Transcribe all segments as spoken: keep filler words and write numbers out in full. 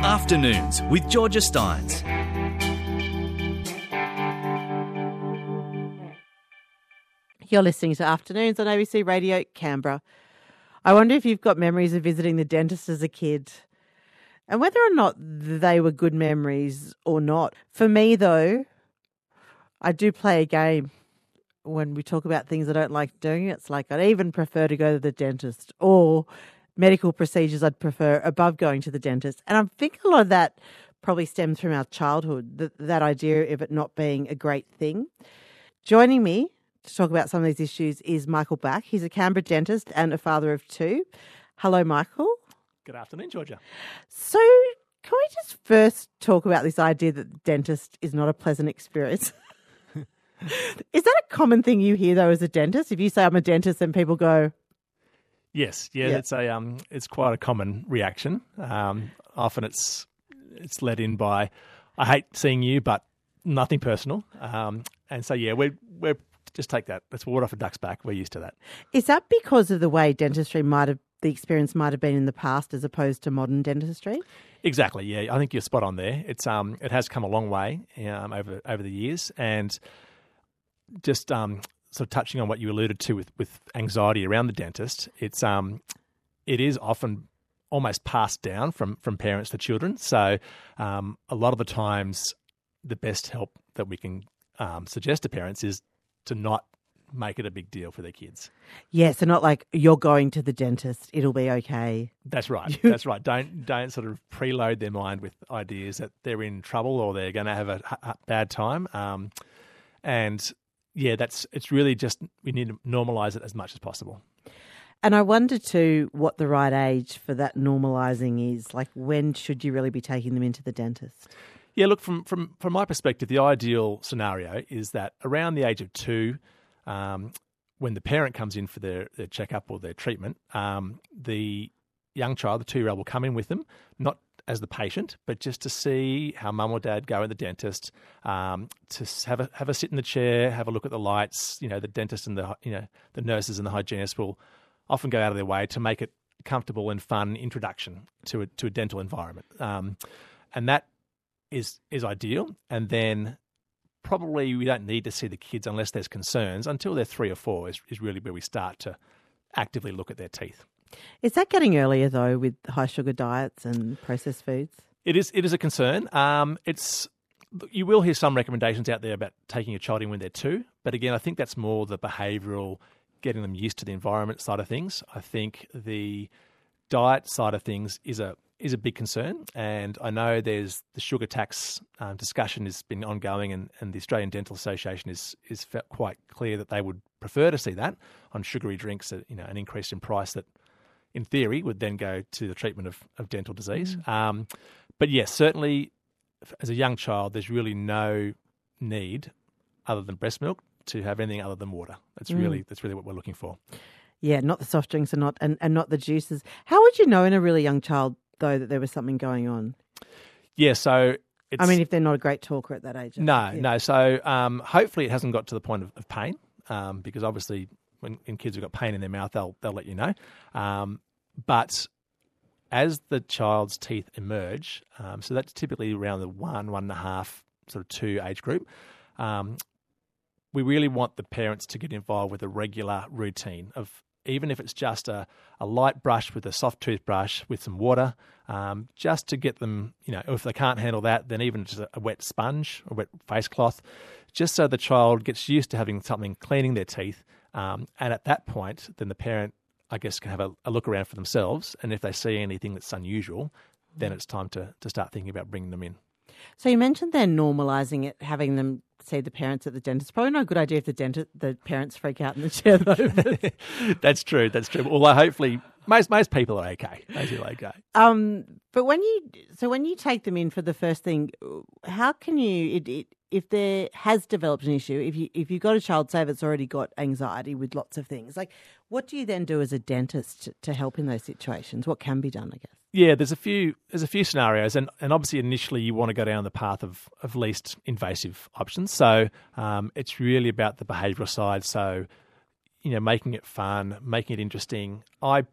Afternoons with Georgia Steins. You're listening to Afternoons on A B C Radio Canberra. I wonder if you've got memories of visiting the dentist as a kid and whether or not they were good memories or not. For me, though, I do play a game when we talk about things I don't like doing. It's like I'd even prefer to go to the dentist, or medical procedures I'd prefer above going to the dentist. And I think a lot of that probably stems from our childhood, that, that idea of it not being a great thing. Joining me to talk about some of these issues is Michael Back. He's a Canberra dentist and a father of two. Hello, Michael. Good afternoon, Georgia. So can we just first talk about this idea that the dentist is not a pleasant experience? Is that a common thing you hear, though, as a dentist? If you say I'm a dentist and people go... Yes, yeah, Yeah. it's a um, it's quite a common reaction. Um, often it's it's led in by, I hate seeing you, but nothing personal. Um, and so yeah, we're we're just take that. Let's water off a duck's back. We're used to that. Is that because of the way dentistry might have, the experience might have been in the past as opposed to modern dentistry? Exactly. Yeah, I think you're spot on there. It's um, it has come a long way um, over over the years, and just um. sort of touching on what you alluded to with, with anxiety around the dentist, it's um, it is often almost passed down from, from parents to children. So um, a lot of the times, the best help that we can um, suggest to parents is to not make it a big deal for their kids. Yeah, so not like you're going to the dentist, it'll be okay. That's right. That's right. Don't don't sort of preload their mind with ideas that they're in trouble or they're going to have a, a bad time. Um, and Yeah, that's it's really just we need to normalise it as much as possible. And I wonder too what the right age for that normalising is. Like, when should you really be taking them into the dentist? Yeah, look, from from from my perspective, the ideal scenario is that around the age of two, um, when the parent comes in for their, their checkup or their treatment, um, the young child, the two-year-old, will come in with them, not as the patient, but just to see how mum or dad go at the dentist, um, to have a have a sit in the chair, have a look at the lights. You know, the dentist and the you know the nurses and the hygienist will often go out of their way to make it a comfortable and fun introduction to a to a dental environment, um, and that is is ideal. And then probably we don't need to see the kids unless there's concerns until they're three or four. Is is really where we start to actively look at their teeth. Is that getting earlier, though, with high sugar diets and processed foods? It is. It is a concern. Um, it's you will hear some recommendations out there about taking your child in when they're two, but again, I think that's more the behavioural, getting them used to the environment side of things. I think the diet side of things is a is a big concern, and I know there's the sugar tax um, discussion has been ongoing, and, and the Australian Dental Association is is felt quite clear that they would prefer to see that on sugary drinks, you know, an increase in price that, in theory, would then go to the treatment of, of dental disease. Mm. Um, but yes, certainly as a young child, there's really no need other than breast milk to have anything other than water. That's mm. really that's really what we're looking for. Yeah, not the soft drinks and not and, and not the juices. How would you know in a really young child, though, that there was something going on? Yeah, so it's... I mean, if they're not a great talker at that age. No, yeah. no. So um, hopefully it hasn't got to the point of, of pain, um, because obviously when, when kids have got pain in their mouth, they'll they'll let you know. Um, but as the child's teeth emerge, um, so that's typically around the one, one and a half, sort of two age group, um, we really want the parents to get involved with a regular routine of, even if it's just a, a light brush with a soft toothbrush with some water, um, just to get them, you know, if they can't handle that, then even just a, a wet sponge, a wet face cloth, just so the child gets used to having something cleaning their teeth. Um, and at that point, then the parent, I guess, can have a, a look around for themselves. And if they see anything that's unusual, then it's time to, to start thinking about bringing them in. So you mentioned they're normalising it, having them see the parents at the dentist. Probably not a good idea if the dentist, the parents freak out in the chair, though. That's true. That's true. Although hopefully most most people are okay. Most people are okay. Um, but when you so when you take them in for the first thing, how can you it, it, if there has developed an issue, if you if you've got a child, say, that's already got anxiety with lots of things, like what do you then do as a dentist to, to help in those situations? What can be done, I guess? Yeah, there's a few there's a few scenarios, and, and obviously initially you want to go down the path of, of least invasive options. So um, it's really about the behavioural side. So, you know, making it fun, making it interesting. I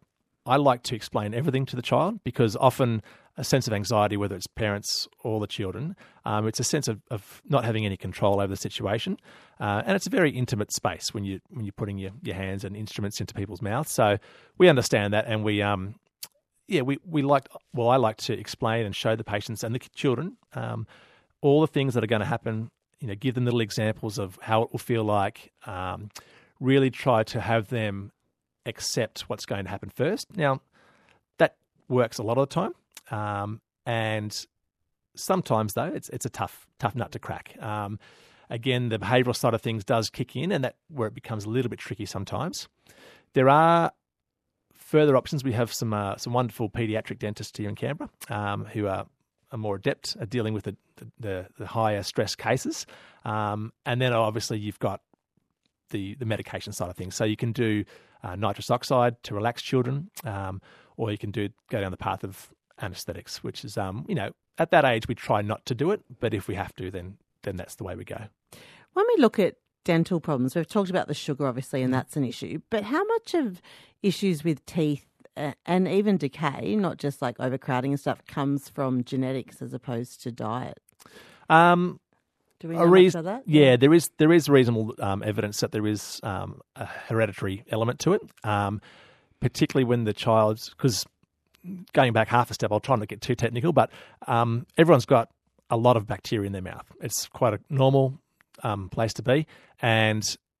I like to explain everything to the child, because often a sense of anxiety, whether it's parents or the children, um, it's a sense of, of not having any control over the situation. Uh, and it's a very intimate space when, you, when you're putting your, your hands and instruments into people's mouths. So we understand that, and we, um, yeah, we, we like, well, I like to explain and show the patients and the children um, all the things that are going to happen, you know, give them little examples of how it will feel like, um, really try to have them accept what's going to happen first. Now, that works a lot of the time. Um, and sometimes, though, it's it's a tough tough nut to crack. Um, again, the behavioural side of things does kick in, and that where it becomes a little bit tricky sometimes. There are further options. We have some uh, some wonderful paediatric dentists here in Canberra um, who are, are more adept at dealing with the the, the higher stress cases. Um, and then obviously you've got the the medication side of things. So you can do uh, nitrous oxide to relax children, um, or you can do go down the path of anaesthetics, which is, um, you know, at that age we try not to do it, but if we have to, then then that's the way we go. When we look at dental problems, we've talked about the sugar, obviously, and that's an issue, but how much of issues with teeth uh, and even decay, not just like overcrowding and stuff, comes from genetics as opposed to diet? Um, Do we know re- much of that? Yeah, yeah, there is there is reasonable um, evidence that there is um, a hereditary element to it, um, particularly when the child's, because going back half a step, I'll try not to get too technical, but um, everyone's got a lot of bacteria in their mouth. It's quite a normal um, place to be. And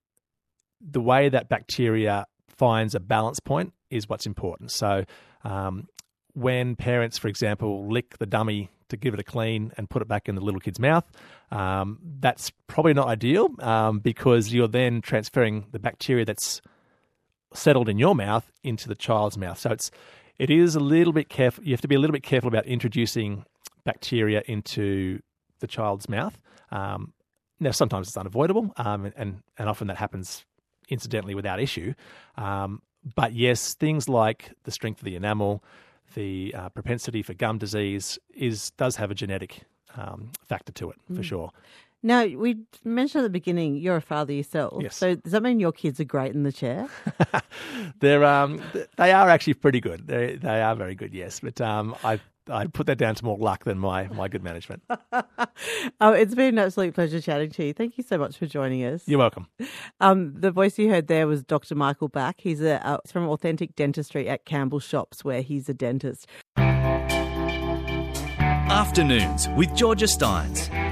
the way that bacteria finds a balance point is what's important. So um, when parents, for example, lick the dummy to give it a clean and put it back in the little kid's mouth, um, that's probably not ideal um, because you're then transferring the bacteria that's settled in your mouth into the child's mouth. So it's It is a little bit careful. You have to be a little bit careful about introducing bacteria into the child's mouth. Um, now, sometimes it's unavoidable, um, and, and often that happens incidentally without issue. Um, but yes, things like the strength of the enamel, the uh, propensity for gum disease is does have a genetic um, factor to it, for mm. sure. Now, we mentioned at the beginning you're a father yourself. Yes. So does that mean your kids are great in the chair? They're um, they are actually pretty good. They they are very good, yes. But um, I I put that down to more luck than my, my good management. Oh, it's been an absolute pleasure chatting to you. Thank you so much for joining us. You're welcome. Um, the voice you heard there was Doctor Michael Back. He's a, uh, from Authentic Dentistry at Campbell Shops, where he's a dentist. Afternoons with Georgia Steins.